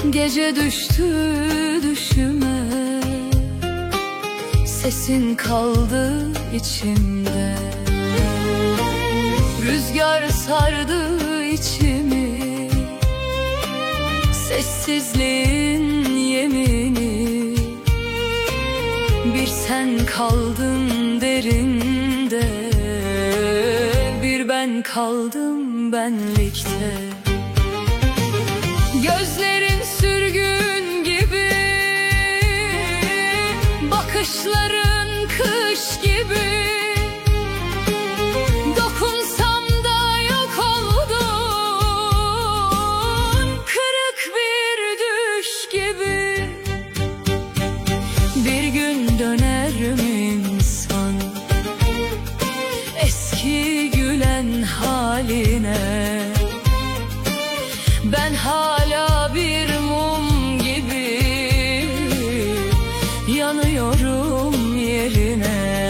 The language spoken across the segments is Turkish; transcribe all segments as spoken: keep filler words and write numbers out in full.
Gece düştü düşüme, sesin kaldı içimde. Rüzgar sardı içimi, sessizliğin yemini. Bir sen kaldın derinde, bir ben kaldım benlikte. Gözlerin sürgün gibi, bakışların kış gibi. Dokunsam da yok oldun, kırık bir düş gibi. Bir gün döner mi insan eski gülen haline? Ben hala bir mum gibi yanıyorum yerine.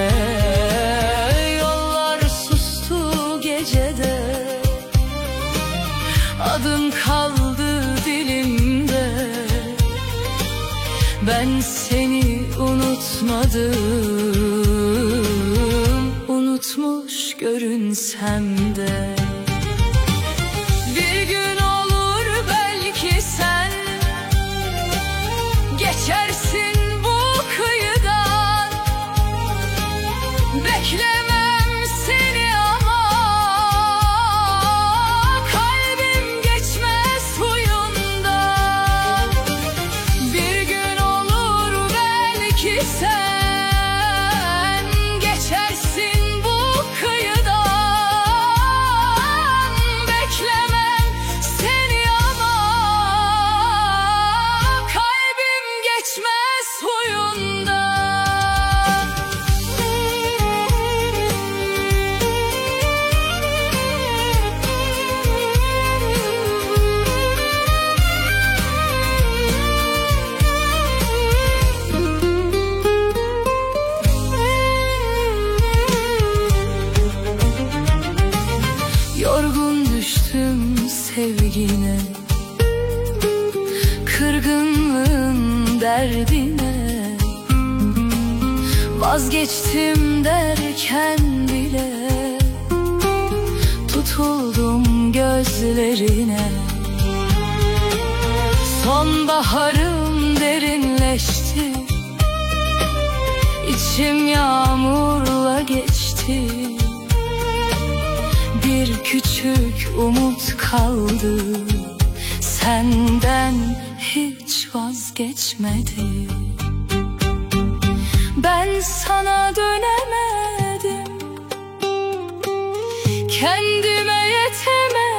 Yollar sustu gecede, adın kaldı dilimde. Ben seni unutmadım, unutmuş görünsem de. Bir gün olur belki sen geçersin bu kıyıdan. Beklemem seni ama kalbim geçmez huyundan. Bir gün olur belki sen geçersin bu kıyıdan. Beklemem seni ama kalbim geçmez huyundan. Yorgun düştüm sevgine, kırgınlığın derdine. Vazgeçtim derken bile tutuldum gözlerine. Sonbaharım derinleşti, içim yağmurla geçti. Bir küçük umut kaldı, senden hiç vazgeçmedi. Ben sana dönemedim, kendime yetemedim.